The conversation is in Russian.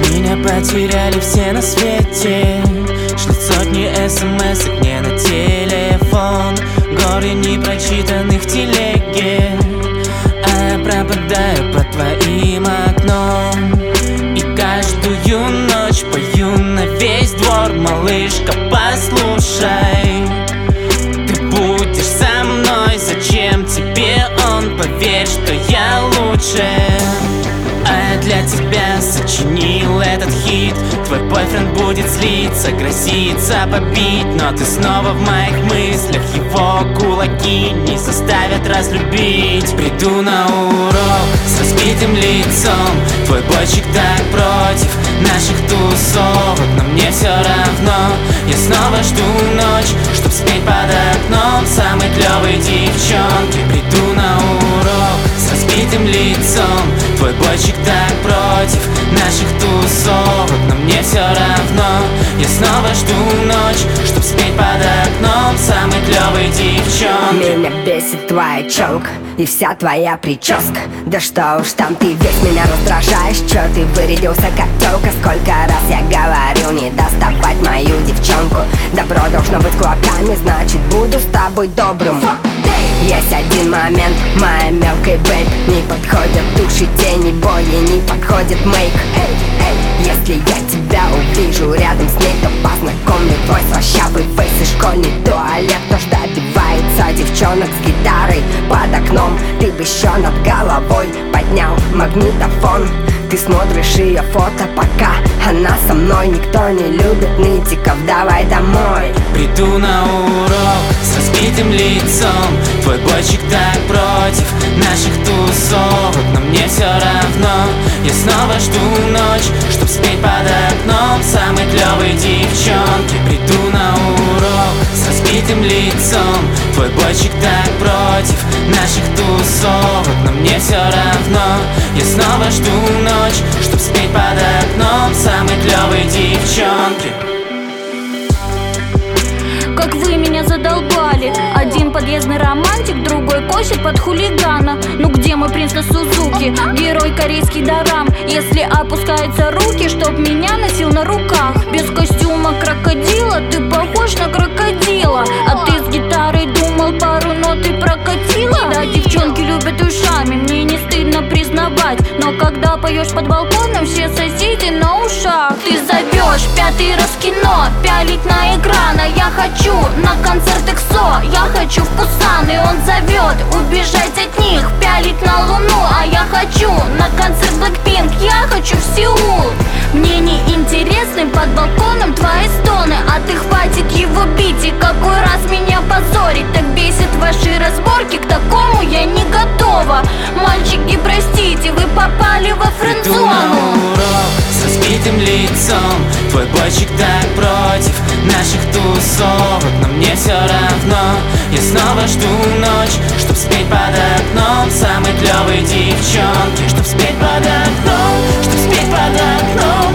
Меня потеряли все на свете. Шлют сотни смс-ок мне на телефон, горы непрочитанных в телеге, а я пропадаю под твоим окном. И каждую ночь пою на весь двор: малышка, послушай, ты будешь со мной, зачем тебе он? Поверь, что я лучше. А я для тебя сочинил этот хит. Твой бойфренд будет злиться, грозится побить, но ты снова в моих мыслях. Его кулаки не заставят разлюбить. Приду на урок с разбитым лицом. Твой бойчик так против наших тусовок, но мне все равно. Я снова жду ночь, чтоб спеть под окном самой клевой девчонки. Приду на урок с разбитым лицом. Твой бойчик так против наших тусовок, но мне все равно. Я снова жду ночь, чтоб спеть под окном самой клевой девчонки. Меня бесит твоя челка и вся твоя прическа. Да что уж там, ты весь меня раздражаешь. Чё ты вырядился как тёлка? Сколько раз я говорил не доставать мою девчонку. Добро должно быть кулаками, значит буду с тобой добрым. Есть один момент, моя мелкая бэйб. Не подходят души, тени, боли, не подходит мейк. Если я тебя увижу рядом с ней, то познакомлю твой слащавый фейс и школьный туалет. То, что добивается девчонок с гитарой под окном. Ты бы еще над головой поднял магнитофон. Ты смотришь ее фото, пока она со мной. Никто не любит нытиков, давай домой. Приду на урок с разбитым лицом. Твой бойчик так против наших тусовок, но мне все равно. Я снова жду ночь, чтоб спеть под окном самой клевой девчонки. Приду на урок с разбитым лицом. Твой бойчик так против наших тусовок, но мне все равно. Я снова жду ночь, чтоб спеть под окном самой клевой девчонки. Как вы меня задолбали. Один подъездный романтик, другой косит под хулигана. Ну где мой принц на Сузуки, герой корейский дорам? Если опускаются руки, чтоб меня носил на руках. Без костюма крокодила ты похож на крокодила. А ты с гитарой думал, пару нот и прокатила? Да, девчонки любят ушами, мне не стыдно признавать. Но когда поешь под балконом, все соседи на ушах. Ты зовешь пятый раз в кино, пялить на экран. А я хочу на концерт ЭКСО, я хочу в Пусан. И он зовет убежать от них, пялить на луну. А я хочу на концерт Blackpink, я хочу в Сеул. Мне не интересны под балконом твои стоны. А ты хватит его бить, и какой раз меня позорить. Так бесит ваши разборки, к такому я не готова. Мальчики, простите, вы попали во френдзону. Иду на урок с разбитым лицом. Твой бойчик так против наших тусовок, но мне все равно. Я снова жду ночь, чтоб спеть под окном самой клевой девчонки. Чтоб спеть под окном, чтоб спеть под окном.